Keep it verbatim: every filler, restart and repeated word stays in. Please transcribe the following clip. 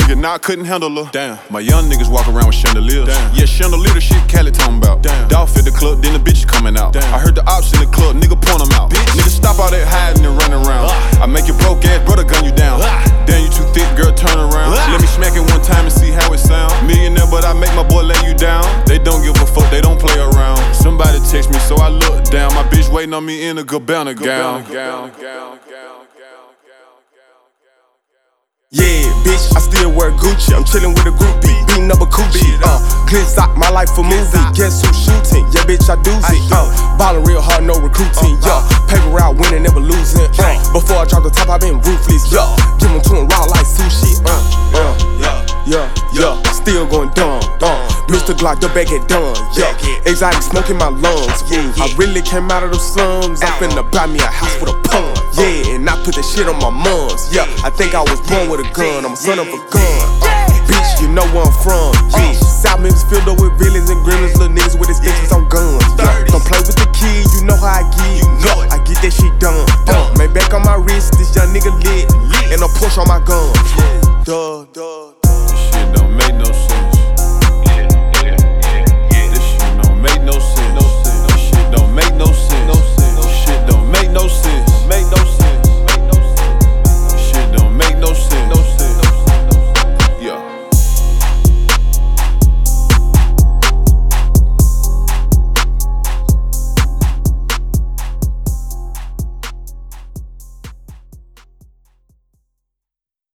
nigga, now I couldn't handle her. Damn, my young niggas walk around with chandeliers. Damn, yeah, chandelier the shit Cali talking about. Damn, Dolph at the club, then the bitches coming out. Damn, I heard the ops in the club, nigga point them out. Bitch. Nigga stop all that hiding and running around. Ah. I make your broke ass brother gun you down. Ah. Damn, you too thick, girl, turn around. Ah. Let me smack it one time and see how it sound. Millionaire, but I make my boy lay you down. They don't give a fuck, they don't play around. Somebody text me, so I look down. My bitch waiting on me in a Gabbana gown. gown, gown. Yeah, bitch, I still wear Gucci. I'm chillin' with a groupie, beating up a coochie. Uh, Glitz out, my life a movie. Guess who's shooting? Yeah, bitch, I do it. Uh, ballin' real hard, no recruiting. Yeah, paper route, winning, never losing. Uh, before I drop the top, I been ruthless. Yeah, give 'em to 'em raw like sushi. Uh, uh, yeah, yeah, still going dumb. Uh, Mister Glock, the bag get done. Yeah, exotic smoke in my lungs. Ooh, I really came out of the slums. I'm finna buy me a house with a pun. Yeah, and I put that shit on my mums. Yeah, I think I was born with a gun. I'm a son of a gun. Uh, bitch, you know where I'm from. Yeah, South Memphis filled up with villains and gremlins. Little niggas with extensions on guns. Yeah, don't play with the kid, you know how